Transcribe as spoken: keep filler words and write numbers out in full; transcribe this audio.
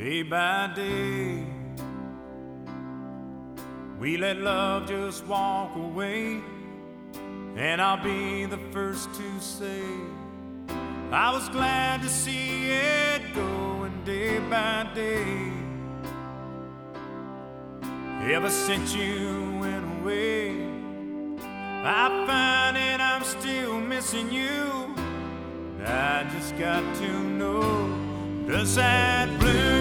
day by day. We let love just walk away, and I'll be the first to say I was glad to see it going day by day. Ever since you went away, I find that I'm still missing you. I just got to know, does that blue